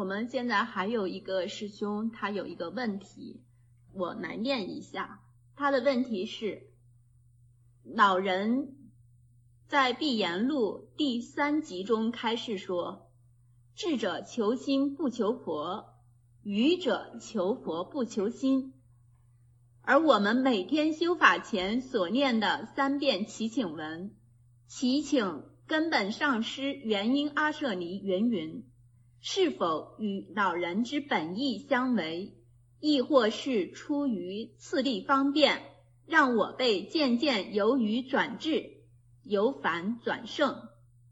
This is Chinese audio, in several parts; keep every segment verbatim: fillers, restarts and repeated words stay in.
们现在还有一个师兄，他有一个问题，我来念一下。他的问题是，老人在《碧岩录》第三集中开示说，智者求心不求佛，愚者求佛不求心。而我们每天修法前所念的三遍祈请文，祈请根本上师元婴阿舍离云云，是否与老人之本意相违，亦或是出于次第方便，让我辈渐渐由愚转智，由凡转圣？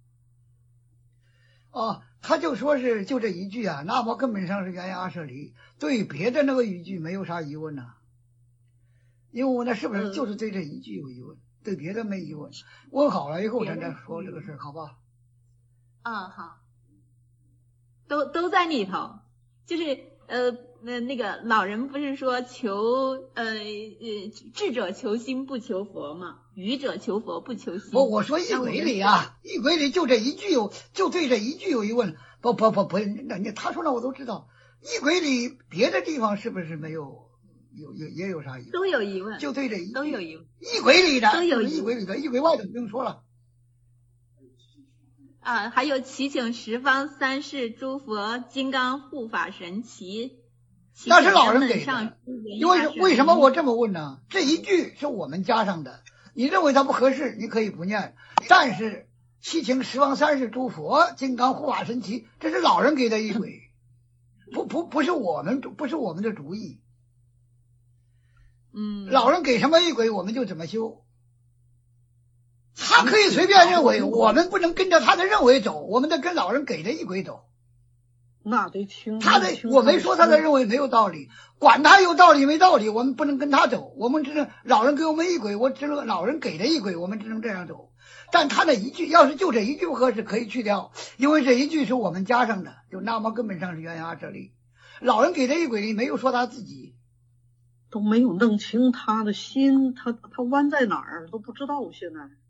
哦，他就说是就这一句啊，那么根本上是元婴阿舍离，对别的那个语句没有啥疑问呐、啊。因为我那是不是就是对这一句有疑问，嗯、对别的没疑问。问好了以后咱再说这个事，好吧？ 嗯，好，都都在里头。就是呃呃那个老人不是说求呃呃智者求心不求佛嘛，愚者求佛不求心。 不，我说一轨里啊，一轨里就这一句有，就对这一句有疑问。不不不不，那你他说那我都知道。一轨里别的地方是不是没有？有有也有啥疑问？ 都有疑问， 就对这一都有疑问。 一轨里的都有疑问， 一轨里的，一轨外的不用说了。 啊，还有祈请十方三世诸佛金刚护法神奇， 那是老人给的。因为为什么我这么问呢？这一句是我们加上的，你认为它不合适，你可以不念。但是祈请十方三世诸佛金刚护法神奇，这是老人给的一轨，不不不是我们不是我们的主意。 嗯， 老人给什么一轨，我们就怎么修。他可以随便认为，我们不能跟着他的认为走，我们得跟老人给的一轨走。 那得听他的，我没说他的认为没有道理，管他有道理没道理，我们不能跟他走，我们只能老人给我们一轨，我只能老人给的一轨，我们只能这样走。但他那一句，要是就这一句不合适，可以去掉，因为这一句是我们加上的，就那么根本上是元婴阿舍离。老人给的一轨里没有说他自己。 都没有弄清他的心，他他弯在哪儿都不知道。现在